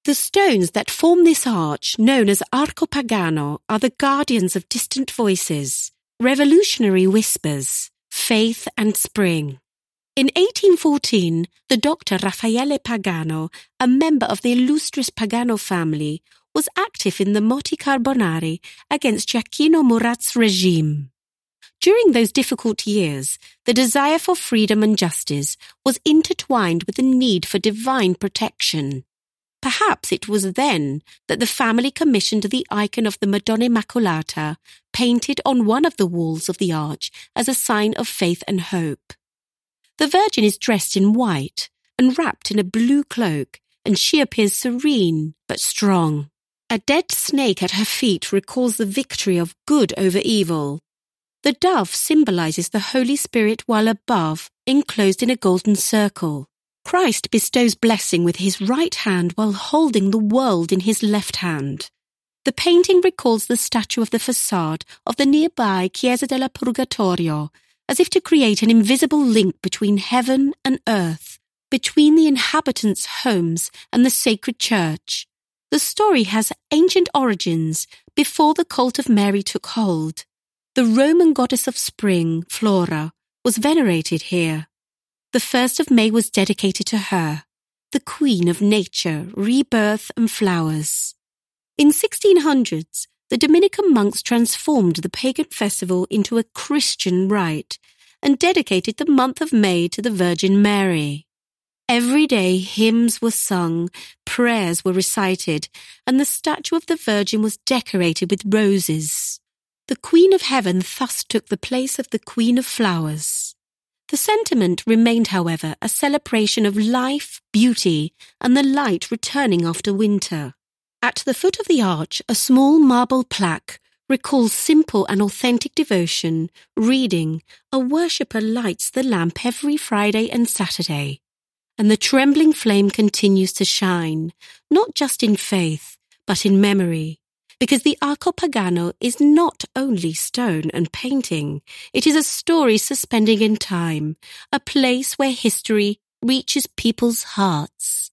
The stones that form this arch, known as Arco Pagano, are the guardians of distant voices, revolutionary whispers, faith and spring. In 1814, the doctor Raffaele Pagano, a member of the illustrious Pagano family, was active in the Moti Carbonari against Giacchino Murat's regime. During those difficult years, the desire for freedom and justice was intertwined with the need for divine protection. Perhaps it was then that the family commissioned the icon of the Madonna Immacolata, painted on one of the walls of the arch as a sign of faith and hope. The Virgin is dressed in white and wrapped in a blue cloak, and she appears serene but strong. A dead snake at her feet recalls the victory of good over evil. The dove symbolizes the Holy Spirit while above, enclosed in a golden circle. Christ bestows blessing with his right hand while holding the world in his left hand. The painting recalls the statue of the facade of the nearby Chiesa della Purgatorio, as if to create an invisible link between heaven and earth, between the inhabitants' homes and the sacred church. The story has ancient origins before the cult of Mary took hold. The Roman goddess of spring, Flora, was venerated here. The 1st of May was dedicated to her, the queen of nature, rebirth and flowers. In 1600s, the Dominican monks transformed the pagan festival into a Christian rite and dedicated the month of May to the Virgin Mary. Every day hymns were sung, prayers were recited, and the statue of the Virgin was decorated with roses. The Queen of Heaven thus took the place of the Queen of Flowers. The sentiment remained, however, a celebration of life, beauty, and the light returning after winter. At the foot of the arch, a small marble plaque recalls simple and authentic devotion, reading, "A worshipper lights the lamp every Friday and Saturday." And the trembling flame continues to shine, not just in faith, but in memory. Because the Arco Pagano is not only stone and painting, it is a story suspending in time, a place where history reaches people's hearts.